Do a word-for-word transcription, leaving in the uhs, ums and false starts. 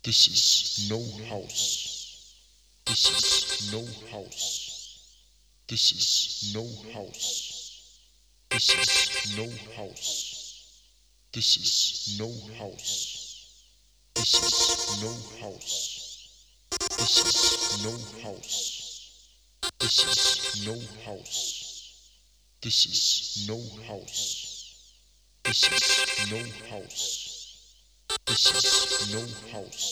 This is no house. This is no house. This is no house. This is no house. This is no house. This is no house. This is no house. This is no house. This is no house. This is no house. This is no house.